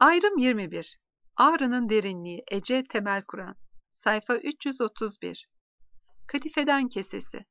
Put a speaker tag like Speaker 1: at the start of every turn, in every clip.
Speaker 1: Ayrım 21. Ağrı'nın derinliği. Ece Temel Kur'an. Sayfa 331. Katifeden kesesi.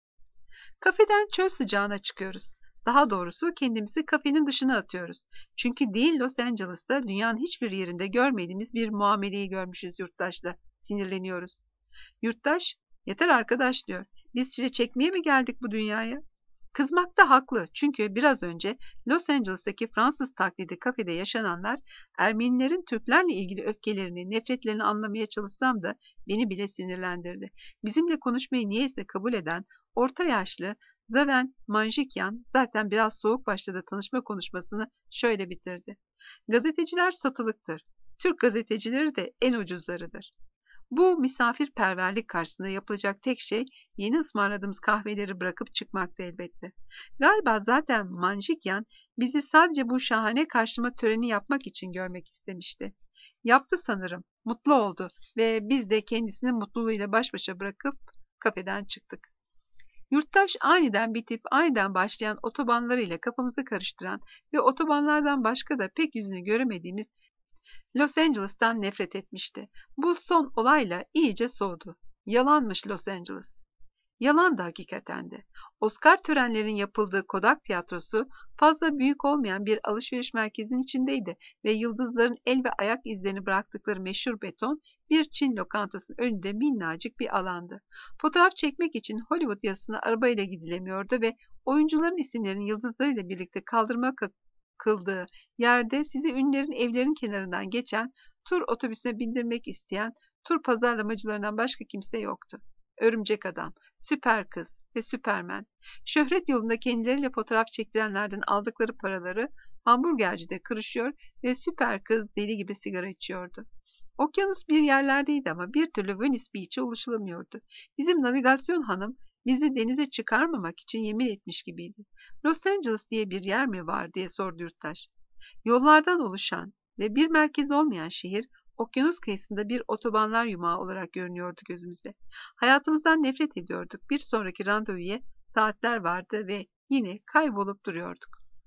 Speaker 1: Kafeden çöl sıcağına çıkıyoruz. Daha doğrusu kendimizi kafenin dışına atıyoruz. Çünkü değil Los Angeles'ta dünyanın hiçbir yerinde görmediğimiz bir muameleyi görmüşüz yurttaşla. Sinirleniyoruz. Yurttaş, yeter arkadaş diyor. Biz çile çekmeye mi geldik bu dünyaya? Kızmakta haklı çünkü biraz önce Los Angeles'taki Fransız taklidi kafede yaşananlar Ermenilerin Türklerle ilgili öfkelerini, nefretlerini anlamaya çalışsam da beni bile sinirlendirdi. Bizimle konuşmayı niyeyse kabul eden orta yaşlı Zaven Manjikyan zaten biraz soğuk başladı tanışma konuşmasını şöyle bitirdi. Gazeteciler satılıktır. Türk gazetecileri de en ucuzlarıdır. Bu misafirperverlik karşısında yapılacak tek şey yeni ısmarladığımız kahveleri bırakıp çıkmaktı elbette. Galiba zaten Manjikyan bizi sadece bu şahane karşılama töreni yapmak için görmek istemişti. Yaptı sanırım, mutlu oldu ve biz de kendisini mutluluğuyla baş başa bırakıp kafeden çıktık. Yurttaş aniden bitip aniden başlayan otobanlarıyla kafamızı karıştıran ve otobanlardan başka da pek yüzünü göremediğimiz Los Angeles'tan nefret etmişti. Bu son olayla iyice soğudu. Yalanmış Los Angeles. Yalan da hakikaten de. Oscar törenlerinin yapıldığı Kodak Tiyatrosu fazla büyük olmayan bir alışveriş merkezinin içindeydi ve yıldızların el ve ayak izlerini bıraktıkları meşhur beton bir Çin lokantasının önünde minnacık bir alandı. Fotoğraf çekmek için Hollywood yazısına arabayla gidilemiyordu ve oyuncuların isimlerinin yıldızlarıyla birlikte kaldırma kıldığı yerde sizi ünlülerin evlerin kenarından geçen tur otobüsüne bindirmek isteyen tur pazarlamacılarından başka kimse yoktu. Örümcek Adam, Süper Kız ve Süpermen. Şöhret yolunda kendileriyle fotoğraf çektirenlerden aldıkları paraları hamburgercide kırışıyor ve Süper Kız deli gibi sigara içiyordu. Okyanus bir yerlerdeydi ama bir türlü Venice Beach'e ulaşılamıyordu. Bizim navigasyon hanım bizi denize çıkarmamak için yemin etmiş gibiydi. Los Angeles diye bir yer mi var diye sordu yurttaş. Yollardan oluşan ve bir merkez olmayan şehir, okyanus kıyısında bir otobanlar yumağı olarak görünüyordu gözümüze. Hayatımızdan nefret ediyorduk. Bir sonraki randevuya saatler vardı ve yine kaybolup duruyorduk.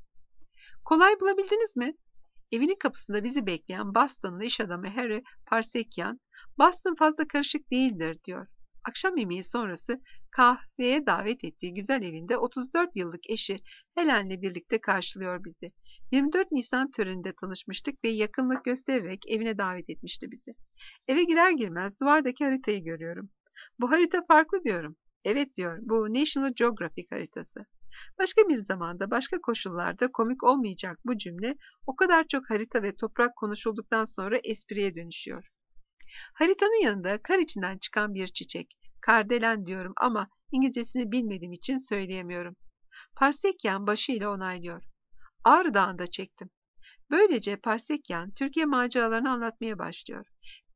Speaker 1: Kolay bulabildiniz mi? Evinin kapısında bizi bekleyen Boston'lı iş adamı Harry Parsekian, Boston fazla karışık değildir diyor. Akşam yemeği sonrası kahveye davet ettiği güzel evinde 34 yıllık eşi Helen'le birlikte karşılıyor bizi. 24 Nisan töreninde tanışmıştık ve yakınlık göstererek evine davet etmişti bizi. Eve girer girmez duvardaki haritayı görüyorum. Bu harita farklı diyorum. Evet diyor, bu National Geographic haritası. Başka bir zamanda, başka koşullarda komik olmayacak bu cümle o kadar çok harita ve toprak konuşulduktan sonra espriye dönüşüyor. Haritanın yanında kar içinden çıkan bir çiçek. Kardelen diyorum ama İngilizcesini bilmediğim için söyleyemiyorum. Parsekyan başıyla onaylıyor. Ağrı Dağı'nda çektim. Böylece Parsekyan Türkiye maceralarını anlatmaya başlıyor.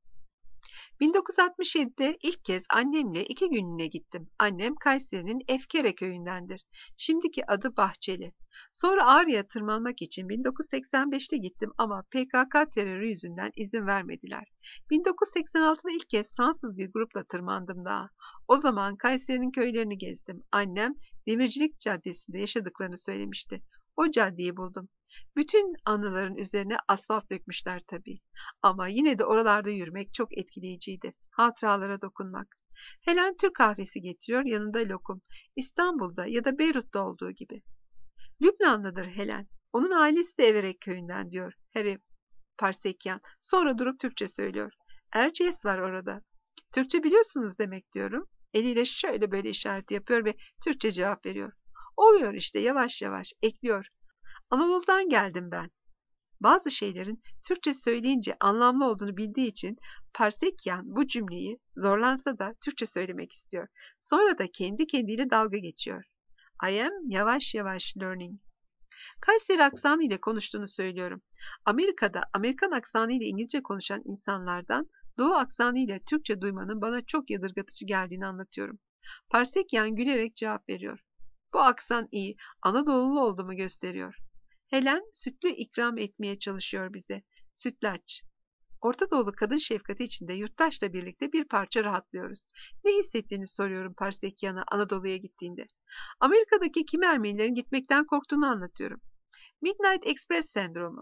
Speaker 1: 1967'de ilk kez annemle 2 günlüğüne gittim. Annem Kayseri'nin Efkere köyündendir. Şimdiki adı Bahçeli. Sonra Ağrı'ya tırmanmak için 1985'te gittim ama PKK terörü yüzünden izin vermediler. 1986'da ilk kez Fransız bir grupla tırmandım daha. O zaman Kayseri'nin köylerini gezdim. Annem Demircilik Caddesi'nde yaşadıklarını söylemişti. O caddeyi buldum. Bütün anıların üzerine asfalt dökmüşler tabii. Ama yine de oralarda yürümek çok etkileyiciydi. Hatıralara dokunmak. Helen Türk kahvesi getiriyor, yanında lokum. İstanbul'da ya da Beyrut'ta olduğu gibi. Lübnanlıdır Helen. Onun ailesi de Everek köyünden diyor Harry Parsekyan. Sonra durup Türkçe söylüyor. Erciyes var orada. Türkçe biliyorsunuz demek diyorum. Eliyle şöyle böyle işaret yapıyor ve Türkçe cevap veriyor. Oluyor işte yavaş yavaş ekliyor. Anadolu'dan geldim ben. Bazı şeylerin Türkçe söyleyince anlamlı olduğunu bildiği için Parsekyan bu cümleyi zorlansa da Türkçe söylemek istiyor. Sonra da kendi kendiyle dalga geçiyor. I am yavaş yavaş learning. Kayseri aksanı ile konuştuğunu söylüyorum. Amerika'da Amerikan aksanı ile İngilizce konuşan insanlardan Doğu aksanı ile Türkçe duymanın bana çok yadırgatıcı geldiğini anlatıyorum. Parsekyan gülerek cevap veriyor. Bu aksan iyi, Anadolu'lu olduğumu gösteriyor. Helen sütlü ikram etmeye çalışıyor bize. Sütlaç. Orta Doğulu kadın şefkati içinde yurttaşla birlikte bir parça rahatlıyoruz. Ne hissettiğini soruyorum Parsekyan'a Anadolu'ya gittiğinde. Amerika'daki kimi Ermenilerin gitmekten korktuğunu anlatıyorum. Midnight Express sendromu.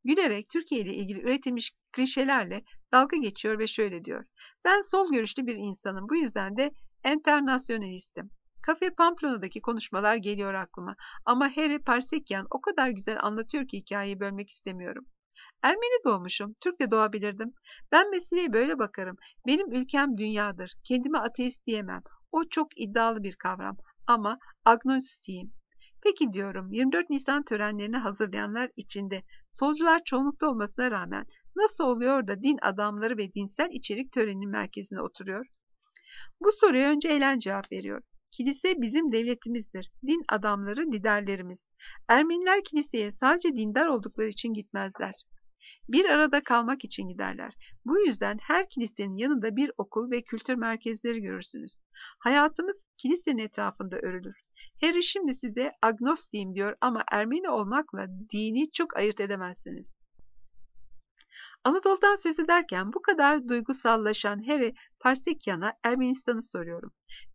Speaker 1: Gülerek Türkiye ile ilgili üretilmiş klişelerle dalga geçiyor ve şöyle diyor. Ben sol görüşlü bir insanım. Bu yüzden de enternasyonalistim. Kafe Pamplona'daki konuşmalar geliyor aklıma. Ama Harry Parsekyan o kadar güzel anlatıyor ki hikayeyi bölmek istemiyorum. Ermeni doğmuşum, Türk de doğabilirdim. Ben meseleye böyle bakarım. Benim ülkem dünyadır. Kendime ateist diyemem. O çok iddialı bir kavram. Ama agnostiyim. Peki diyorum, 24 Nisan törenlerini hazırlayanlar içinde solcular çoğunlukta olmasına rağmen nasıl oluyor da din adamları ve dinsel içerik töreninin merkezine oturuyor? Bu soruya önce Elen cevap veriyor. Kilise bizim devletimizdir. Din adamları liderlerimiz. Ermeniler kiliseye sadece dindar oldukları için gitmezler. Bir arada kalmak için giderler. Bu yüzden her kilisenin yanında bir okul ve kültür merkezleri görürsünüz. Hayatımız kilisenin etrafında örülür. Harry şimdi size agnostiyim diyor ama Ermeni olmakla dini çok ayırt edemezsiniz. Anadolu'dan söz ederken bu kadar duygusallaşan Harry Parsekyan'a Ermenistan'ı soruyorum.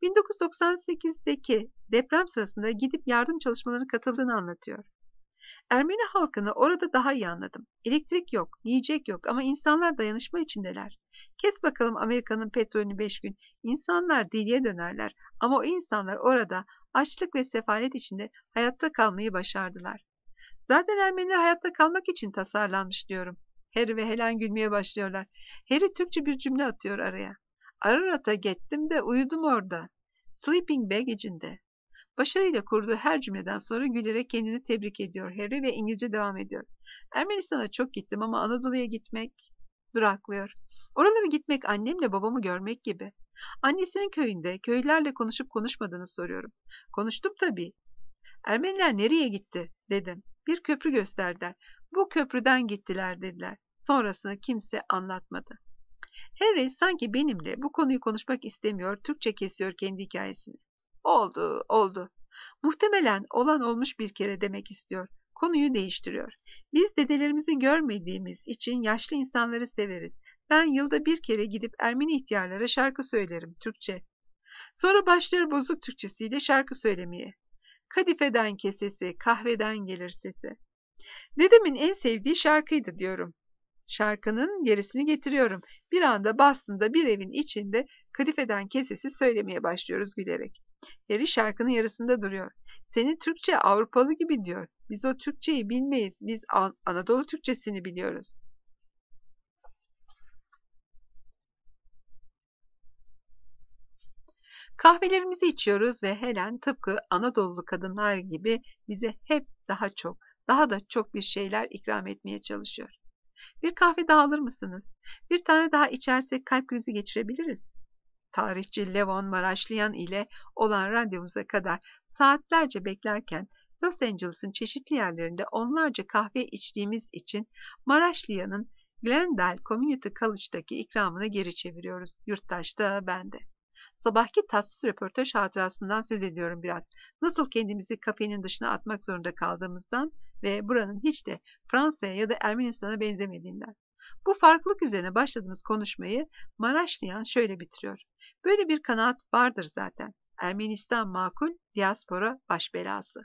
Speaker 1: 1998'deki deprem sırasında gidip yardım çalışmalarına katıldığını anlatıyor. Ermeni halkını orada daha iyi anladım. Elektrik yok, yiyecek yok ama insanlar dayanışma içindeler. Kes bakalım Amerika'nın petrolünü 5 gün. İnsanlar deliye dönerler ama o insanlar orada açlık ve sefalet içinde hayatta kalmayı başardılar. Zaten Ermeniler hayatta kalmak için tasarlanmış diyorum. Harry ve Helen gülmeye başlıyorlar. Harry Türkçe bir cümle atıyor araya. Ararat'a gittim de uyudum orada. Sleeping bag içinde. Başarıyla kurduğu her cümleden sonra gülerek kendini tebrik ediyor Harry ve İngilizce devam ediyor. Ermenistan'a çok gittim ama Anadolu'ya gitmek duraklıyor. Oralara gitmek annemle babamı görmek gibi. Annesinin köyünde köylülerle konuşup konuşmadığını soruyorum. Konuştum tabii. Ermeniler nereye gitti dedim. Bir köprü gösterdiler. Bu köprüden gittiler dediler. Sonrasını kimse anlatmadı. Harry sanki benimle bu konuyu konuşmak istemiyor, Türkçe kesiyor kendi hikayesini. Oldu, oldu. Muhtemelen olan olmuş bir kere demek istiyor. Konuyu değiştiriyor. Biz dedelerimizi görmediğimiz için yaşlı insanları severiz. Ben yılda bir kere gidip Ermeni ihtiyarlara şarkı söylerim, Türkçe. Sonra başlar bozuk Türkçesiyle şarkı söylemeye. Kadifeden kesesi, kahveden gelir sesi. Dedemin en sevdiği şarkıydı diyorum. Şarkının gerisini getiriyorum. Bir anda Boston'da bir evin içinde kadifeden kesesi söylemeye başlıyoruz gülerek. Harry şarkının yarısında duruyor. Senin Türkçe Avrupalı gibi diyor. Biz o Türkçeyi bilmeyiz. Biz Anadolu Türkçesini biliyoruz. Kahvelerimizi içiyoruz ve Helen tıpkı Anadolu kadınlar gibi bize hep daha çok, daha da çok bir şeyler ikram etmeye çalışıyor. Bir kahve daha alır mısınız? Bir tane daha içersek kalp krizi geçirebiliriz. Tarihçi Levon Maraşlyan ile olan randevumuza kadar saatlerce beklerken Los Angeles'ın çeşitli yerlerinde onlarca kahve içtiğimiz için Maraşlyan'ın Glendale Community College'daki ikramını geri çeviriyoruz. Yurttaş da ben de. Sabahki tatsız röportaj hatırasından söz ediyorum biraz. Nasıl kendimizi kafenin dışına atmak zorunda kaldığımızdan ve buranın hiç de Fransa'ya ya da Ermenistan'a benzemediğinden. Bu farklılık üzerine başladığımız konuşmayı Maraşlyan şöyle bitiriyor. Böyle bir kanaat vardır zaten. Ermenistan makul, diaspora baş belası.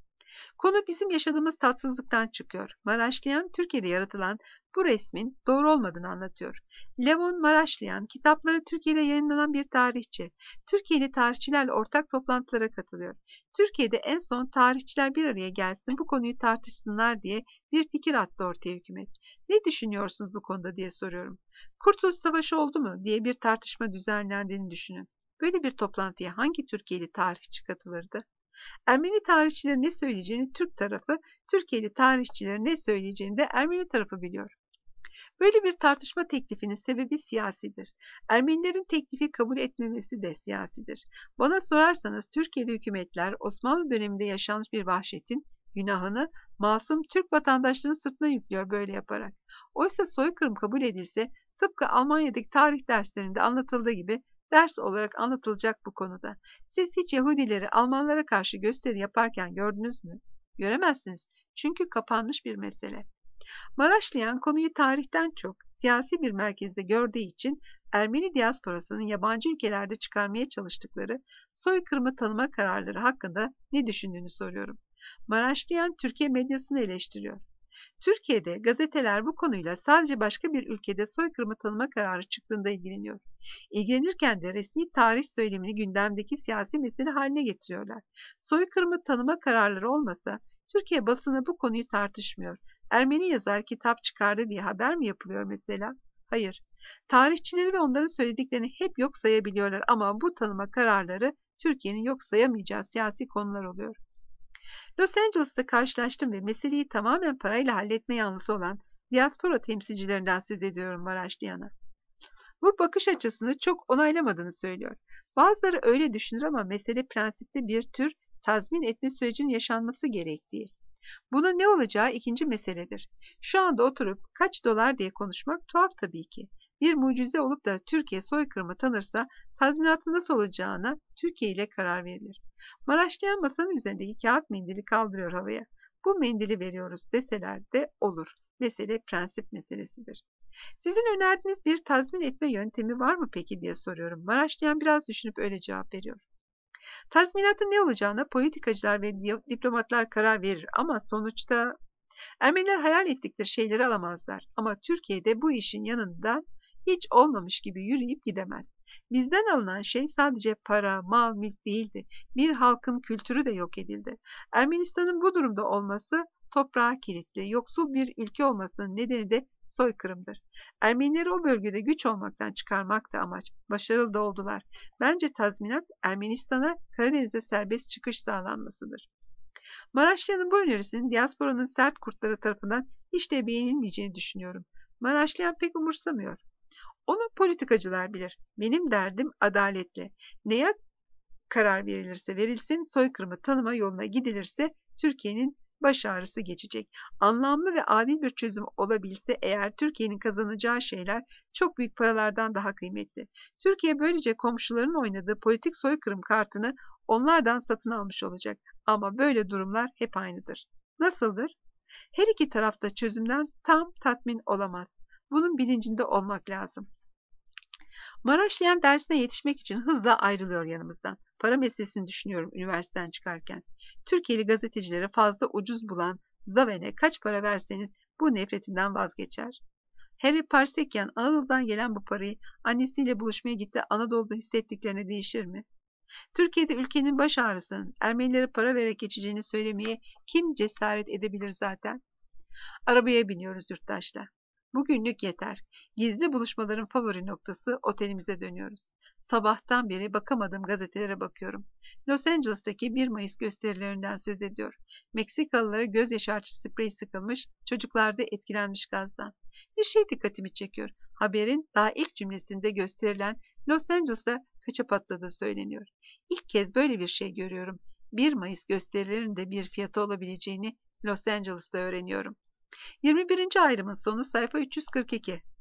Speaker 1: Konu bizim yaşadığımız tatsızlıktan çıkıyor. Maraşlyan, Türkiye'de yaratılan bu resmin doğru olmadığını anlatıyor. Levon Maraşlyan, kitapları Türkiye'de yayınlanan bir tarihçi. Türkiye'li tarihçilerle ortak toplantılara katılıyor. Türkiye'de en son tarihçiler bir araya gelsin, bu konuyu tartışsınlar diye bir fikir attı ortaya hükümet. Ne düşünüyorsunuz bu konuda diye soruyorum. Kurtuluş Savaşı oldu mu diye bir tartışma düzenlendiğini düşünün. Böyle bir toplantıya hangi Türkiye'li tarihçi katılırdı? Ermeni tarihçilerin ne söyleyeceğini Türk tarafı, Türkiye'li tarihçilerin ne söyleyeceğini de Ermeni tarafı biliyor. Böyle bir tartışma teklifinin sebebi siyasidir. Ermenilerin teklifi kabul etmemesi de siyasidir. Bana sorarsanız Türkiye'de hükümetler Osmanlı döneminde yaşanmış bir vahşetin günahını masum Türk vatandaşlarının sırtına yüklüyor böyle yaparak. Oysa soykırım kabul edilse tıpkı Almanya'daki tarih derslerinde anlatıldığı gibi ders olarak anlatılacak bu konuda. Siz hiç Yahudileri Almanlara karşı gösteri yaparken gördünüz mü? Göremezsiniz. Çünkü kapanmış bir mesele. Maraşlyan konuyu tarihten çok siyasi bir merkezde gördüğü için Ermeni diasporasının yabancı ülkelerde çıkarmaya çalıştıkları soykırımı tanıma kararları hakkında ne düşündüğünü soruyorum. Maraşlyan Türkiye medyasını eleştiriyor. Türkiye'de gazeteler bu konuyla sadece başka bir ülkede soykırımı tanıma kararı çıktığında ilgileniyor. İlgilenirken de resmi tarih söylemini gündemdeki siyasi mesele haline getiriyorlar. Soykırımı tanıma kararları olmasa Türkiye basını bu konuyu tartışmıyor. Ermeni yazar kitap çıkardı diye haber mi yapılıyor mesela? Hayır. Tarihçileri ve onların söylediklerini hep yok sayabiliyorlar ama bu tanıma kararları Türkiye'nin yok sayamayacağı siyasi konular oluyor. Los Angeles'ta karşılaştım ve meseleyi tamamen parayla halletme yanlısı olan diaspora temsilcilerinden söz ediyorum Maraşlıyan'a. Bu bakış açısını çok onaylamadığını söylüyor. Bazıları öyle düşünür ama mesele prensipte bir tür tazmin etme sürecinin yaşanması gerektiği. Bunun ne olacağı ikinci meseledir. Şu anda oturup kaç dolar diye konuşmak tuhaf tabii ki. Bir mucize olup da Türkiye soykırımı tanırsa tazminatın nasıl olacağına Türkiye ile karar verilir. Maraşlıyan masanın üzerindeki kağıt mendili kaldırıyor havaya. Bu mendili veriyoruz deseler de olur. Mesele prensip meselesidir. Sizin önerdiğiniz bir tazmin etme yöntemi var mı peki diye soruyorum. Maraşlıyan biraz düşünüp öyle cevap veriyor. Tazminatın ne olacağına politikacılar ve diplomatlar karar verir ama sonuçta Ermeniler hayal ettikleri şeyleri alamazlar. Ama Türkiye'de bu işin yanında hiç olmamış gibi yürüyüp gidemez. Bizden alınan şey sadece para, mal, mülk değildi. Bir halkın kültürü de yok edildi. Ermenistan'ın bu durumda olması toprağa kilitli, yoksul bir ülke olmasının nedeni de soykırımdır. Ermenileri o bölgede güç olmaktan çıkarmak da amaç. Başarılı da oldular. Bence tazminat Ermenistan'a Karadeniz'e serbest çıkış sağlanmasıdır. Maraşlı'nın bu önerisinin diasporanın sert kurtları tarafından hiç de beğenilmeyeceğini düşünüyorum. Maraşlıyan pek umursamıyor. Onu politikacılar bilir. Benim derdim adaletle. Neye karar verilirse verilsin, soykırımı tanıma yoluna gidilirse Türkiye'nin baş ağrısı geçecek. Anlamlı ve adil bir çözüm olabilse eğer Türkiye'nin kazanacağı şeyler çok büyük paralardan daha kıymetli. Türkiye böylece komşularının oynadığı politik soykırım kartını onlardan satın almış olacak. Ama böyle durumlar hep aynıdır. Nasıldır? Her iki tarafta çözümden tam tatmin olamaz. Bunun bilincinde olmak lazım. Maraşlıyan dersine yetişmek için hızla ayrılıyor yanımızdan. Para meselesini düşünüyorum üniversiteden çıkarken. Türkiye'li gazetecileri fazla ucuz bulan Zaven'e kaç para verseniz bu nefretinden vazgeçer. Harry Parsekyan Anadolu'dan gelen bu parayı annesiyle buluşmaya gitti Anadolu'da hissettiklerine değişir mi? Türkiye'de ülkenin baş ağrısının Ermenilere para vererek geçeceğini söylemeye kim cesaret edebilir zaten? Arabaya biniyoruz yurttaşla. Bugünlük yeter. Gizli buluşmaların favori noktası otelimize dönüyoruz. Sabahtan beri bakamadığım gazetelere bakıyorum. Los Angeles'taki 1 Mayıs gösterilerinden söz ediyor. Meksikalılara göz yaşartıcı sprey sıkılmış, çocuklar da etkilenmiş gazdan. Bir şey dikkatimi çekiyor. Haberin daha ilk cümlesinde gösterilen Los Angeles'a kaça patladığı söyleniyor. İlk kez böyle bir şey görüyorum. 1 Mayıs gösterilerinin de bir fiyatı olabileceğini Los Angeles'ta öğreniyorum. 21. ayrımın sonu sayfa 342.